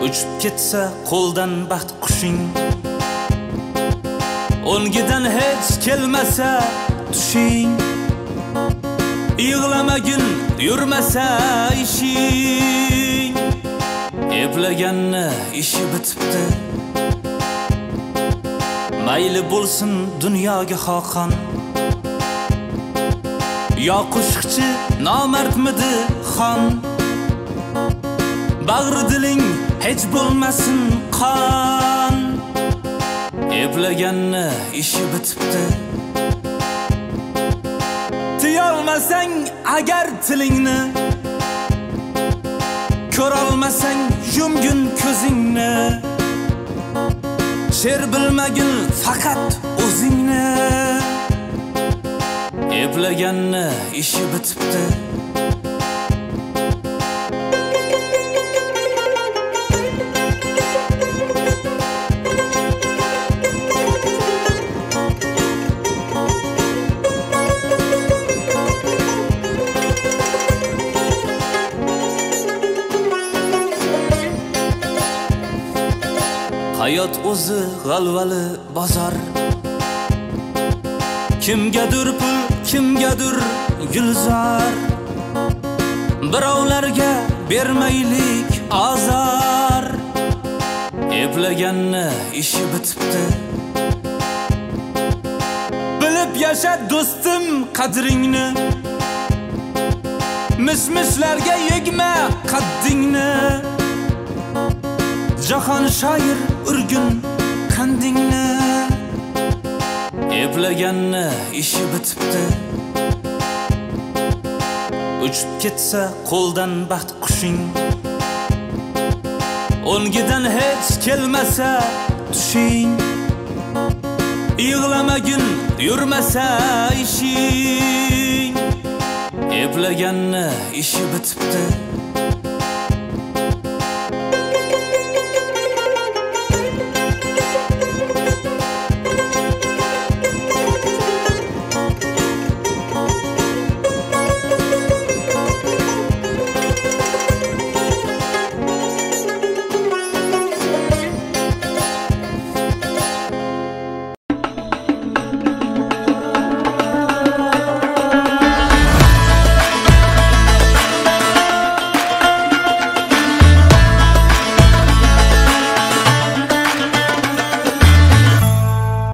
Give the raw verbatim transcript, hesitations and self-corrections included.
Uchib ketsa qo'ldan baxt qushing, o'ngidan hech kelmasa tushing, yig'lamagin yurmasa ishing, eplaganni ishi bitibdi. Mayli bo'lsin dunyoga xoqon, yo qo'shiqchi nomardmidi xon, bag'ri diling hech bo'lmasin qon, eplaganni ishi bitibdi. Tiyolmasang agar tilingni, ko'rolmasang yumgin ko'zingni, sher bilmagin faqat o'zingni, eplaganni ishi bitibdi. Hayot o'zi g'alvali bozor, kimgadir pul, kimgadir gulzor. Birovlarga bermaylik azor, eplaganni ishi bitibdi. Bilib yasha do'stim qadringni, mishmishlarga yegma qaddingni, jahon shoir urgin qandingni, eplaganni ishi bitibdi. Uchib ketsa qo'ldan baxt qushing, o'ngidan hech kelmasa tushing, yig'lamagin yurmasa ishing, eplaganni ishi bitibdi.